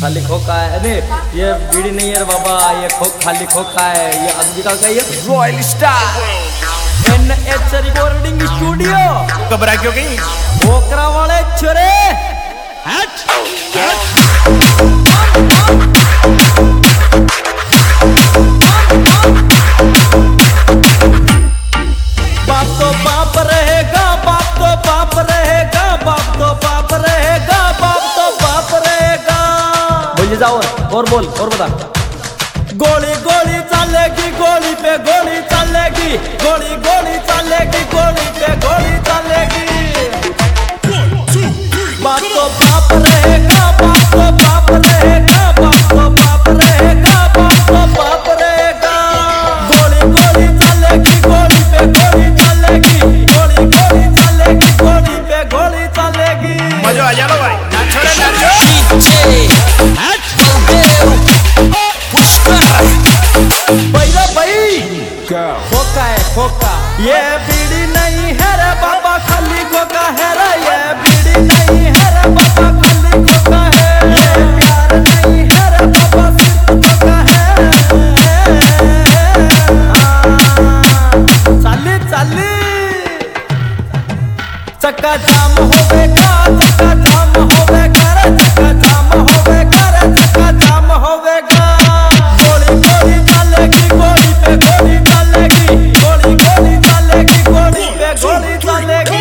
खाली खोखा है। नहीं ये बीड़ी नहीं है बाबा, ये खाली खोखा है। ये आदमी का है Royal Star NH recording studio. घबरा क्यों गई ओकरा वाले छोरे बाप तो बाप रहेगा, बाप तो बाप रहेगा, बाप तो बाप रहेगा, बाप तो बाप रहेगा। बोलिए जाओ और बोल और बता। गोली गोली चलेगी, गोली पे गोली चलेगी, गोली गोली चलेगी, गोली पे गोली चलेगी। बाप तो बाप रहेगा, बाप तो बाप रहेगा, बाप तो बाप रहेगा, बाप तो बाप रहेगा। गोली गोली चलेगी, गोली पे गोली चलेगी, गोली गोली चलेगी, गोली पे गोली चलेगी। मजा आ जाओ भाई ना छोड़े ना भाई खोखा है खोखा, ये बीड़ी नहीं है रे बाबा खाली खोखा है रे। ये बीड़ी नहीं है रे बाबा खाली खोखा है। ये प्यार नहीं है रे बाबा सिर्फ खोखा है। चाली चाली चक्का जाम होवेगा, चक्का जाम होवेगा रे, चक्का जाम होवेगा रे, चक्का जाम होवेगा। गोली गोली चलेगी, गोली पे गोली चलेगी, गोली गोली चलेगी, गोली पे गोली चलेगी।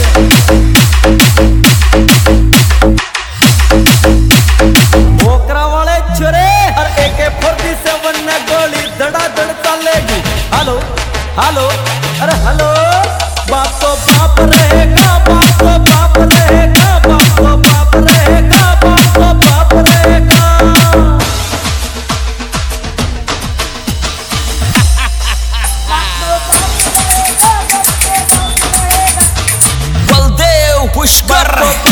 ओकरा वाले छोरे और AK-47 ने गोली धड़ाधड़ चलेगी। हेलो हेलो अरे हेलो। बाप तो बाप रहेगा, बाप तो बाप रहेगा, बाप तो बाप रहेगा, बाप तो बाप रहेगा। बलदेव पुष्कर